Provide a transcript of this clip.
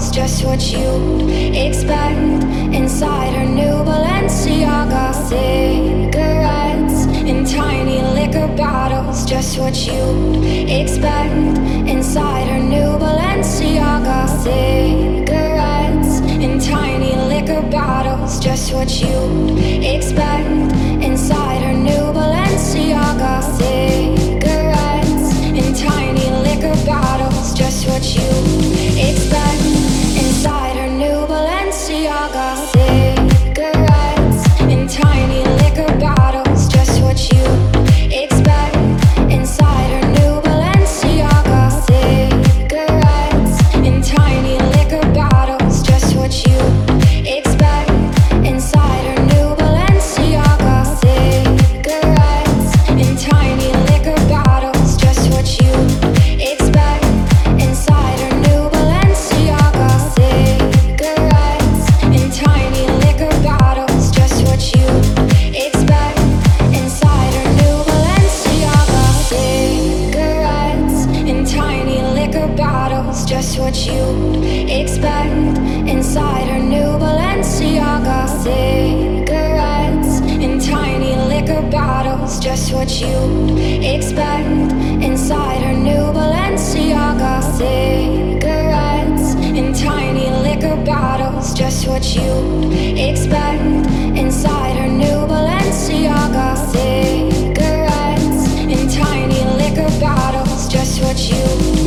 bottles, just what you'd expect. Inside her new Balenciaga, cigarettes in tiny liquor bottles, just what you'd expect. Inside her new Balenciaga, cigarettes in tiny liquor bottles, just what you'd expect. Inside her new Balenciaga, cigarettes in tiny liquor bottles, just what you expect. Inside her new Balenciaga, cigarettes in tiny liquor bottles, just what you expect. Inside her new Balenciaga, cigarettes in tiny liquor bottles, just what you expect. Inside her new Balenciaga, cigarettes in tiny liquor bottles, just what you expect. Inside her new Balenciaga, cigarettes in tiny liquor bottles, just what you expect. Inside her new Balenciaga, cigarettes in tiny liquor bottles, just what you expect. Inside her new Balenciaga, cigarettes in tiny liquor bottles, just what you expect. Inside her new Balenciaga, cigarettes in tiny liquor bottles, just what you expect. Inside her new Balenciaga, cigarettes in tiny liquor bottles, just what you